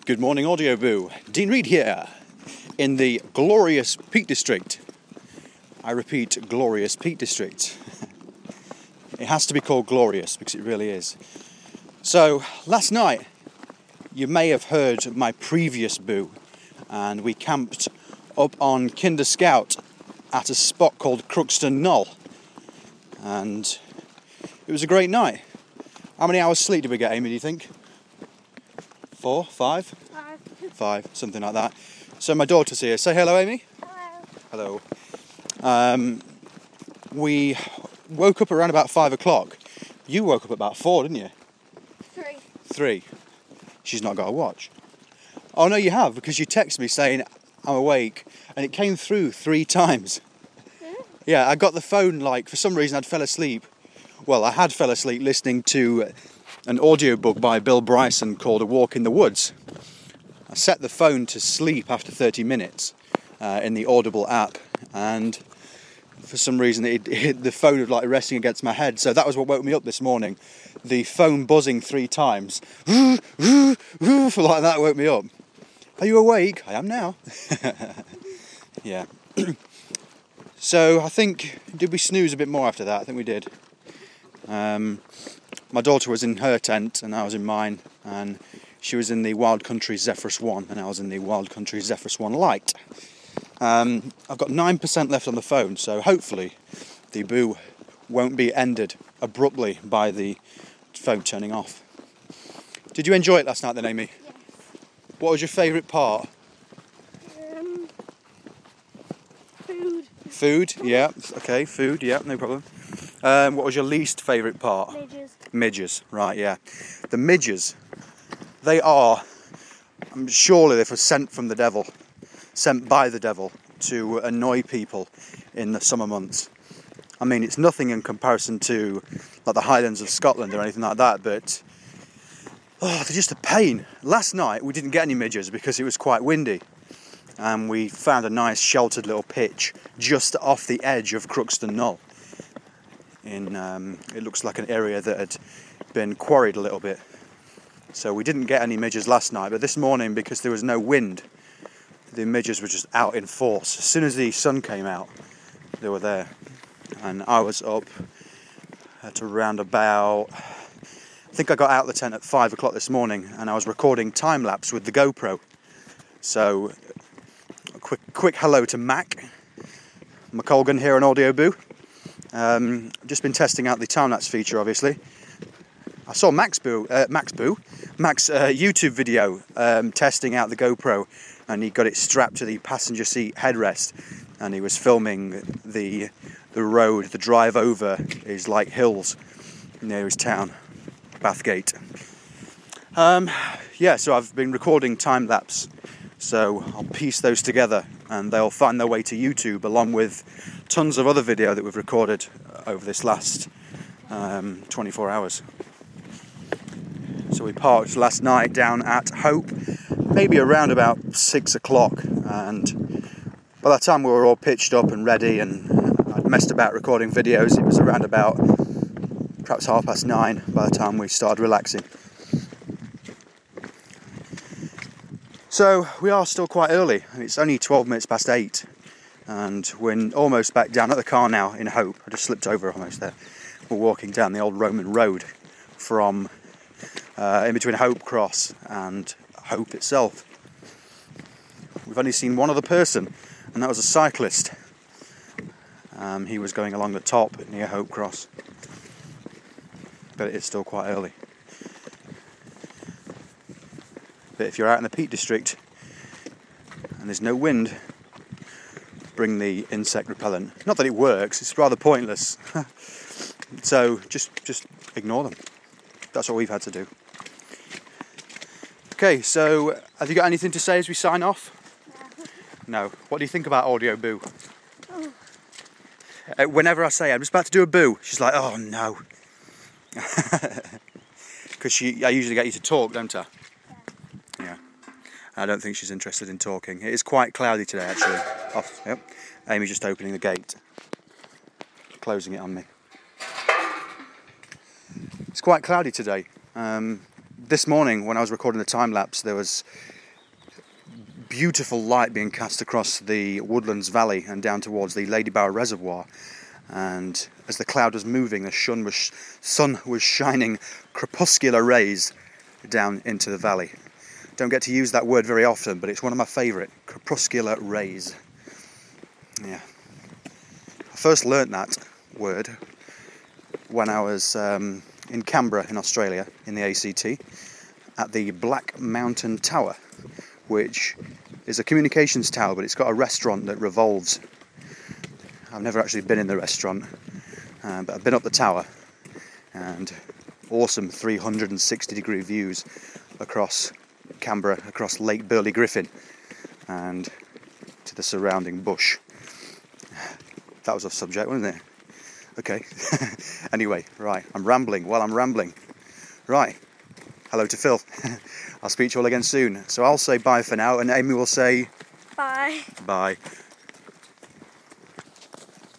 Good morning, Audio Boo. Dean Reed here, in the glorious Peak District. I repeat, glorious Peak District. It has to be called glorious because it really is. So, last night, you may have heard my previous boo, and we camped up on Kinder Scout at a spot called Crookston Knoll. And it was a great night. How many hours sleep did we get, Amy, do you think? 4, 5? 5, something like that. So my daughter's here. Say hello, Amy. Hello. Hello. We woke up around about 5 o'clock. You woke up at about 4, didn't you? 3. She's not got a watch. Oh no, you have, because you texted me saying I'm awake, and it came through 3 times. Yeah, I got the phone, for some reason I'd fell asleep. Well, I had fell asleep listening to an audiobook by Bill Bryson called A Walk in the Woods. I set the phone to sleep after 30 minutes in the Audible app, and for some reason the phone was resting against my head, so that was what woke me up this morning. The phone buzzing 3 times, like that woke me up. Are you awake? I am now. Yeah. So I think, did we snooze a bit more after that? I think we did. My daughter was in her tent and I was in mine, and she was in the Wild Country Zephyrus 1 and I was in the Wild Country Zephyrus 1 Lite. I've got 9% left on the phone, so hopefully the boo won't be ended abruptly by the phone turning off. Did you enjoy it last night then, Amy? Yes. What was your favourite part? Food. Food, yeah. Okay, food, yeah, no problem. What was your least favourite part? Midges. Midges, right, yeah. The midges, they are, surely they were sent from the devil, sent by the devil to annoy people in the summer months. I mean, it's nothing in comparison to the Highlands of Scotland or anything like that, but they're just a pain. Last night we didn't get any midges because it was quite windy, and we found a nice sheltered little pitch just off the edge of Crookston Knoll. It looks like an area that had been quarried a little bit. So we didn't get any midges last night, but this morning, because there was no wind, the midges were just out in force. As soon as the sun came out, they were there. And I was up at around about, I think I got out of the tent at 5 o'clock this morning, and I was recording time-lapse with the GoPro. So a quick hello to Mac McColgan here on Audio Boo. Just been testing out the time-lapse feature, obviously. I saw Mac's YouTube video testing out the GoPro, and he got it strapped to the passenger seat headrest, and he was filming the road, the drive over his hills near his town, Bathgate. So I've been recording time-lapse, so I'll piece those together and they'll find their way to YouTube, along with tons of other video that we've recorded over this last 24 hours. So we parked last night down at Hope, maybe around about 6 o'clock, and by the time we were all pitched up and ready and I'd messed about recording videos, it was around about perhaps 9:30 by the time we started relaxing. So we are still quite early. It's only 12 minutes past 8, and we're almost back down at the car now in Hope. I just slipped over almost there. We're walking down the old Roman road from in between Hope Cross and Hope itself. We've only seen one other person, and that was a cyclist. He was going along the top near Hope Cross, but it is still quite early. But if you're out in the Peak District and there's no wind, bring the insect repellent. Not that it works, it's rather pointless. So just ignore them. That's what we've had to do. Okay, so have you got anything to say as we sign off? No. What do you think about Audio Boo? Whenever I say I'm just about to do a boo, she's like, oh no. Because I usually get you to talk, don't I? Yeah. I don't think she's interested in talking. It is quite cloudy today, actually. Yep. Amy's just opening the gate, closing it on me. It's quite cloudy today. this morning when I was recording the time lapse, there was beautiful light being cast across the Woodlands Valley and down towards the Lady Bower Reservoir. And as the cloud was moving, the sun was shining crepuscular rays down into the valley. Don't get to use that word very often, but it's one of my favourite, crepuscular rays. Yeah. I first learnt that word when I was in Canberra in Australia, in the ACT, at the Black Mountain Tower, which is a communications tower, but it's got a restaurant that revolves. I've never actually been in the restaurant, but I've been up the tower, and awesome 360-degree views across Canberra, across Lake Burley Griffin, and to the surrounding bush. That was off subject, wasn't it? Okay. Anyway, right, I'm rambling while I'm rambling. Right, hello to Phil. I'll speak to you all again soon. So I'll say bye for now, and Amy will say... Bye. Bye.